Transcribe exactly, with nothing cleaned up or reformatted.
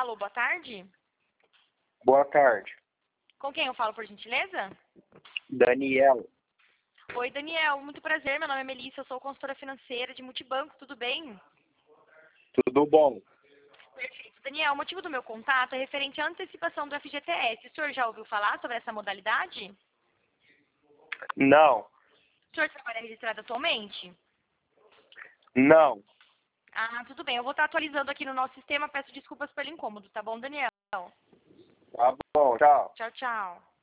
Alô, boa tarde. Boa tarde. Com quem eu falo, por gentileza? Daniel. Oi, Daniel. Muito prazer. Meu nome é Melissa. Eu sou consultora financeira de Multibanco. Tudo bem? Tudo bom? Perfeito. Daniel, o motivo do meu contato é referente à antecipação do F G T S. O senhor já ouviu falar sobre essa modalidade? Não. O senhor trabalha registrado atualmente? Não. Ah, tudo bem. Eu vou estar atualizando aqui no nosso sistema. Peço desculpas pelo incômodo, tá bom, Daniel? Tá bom, tchau. Tchau, tchau.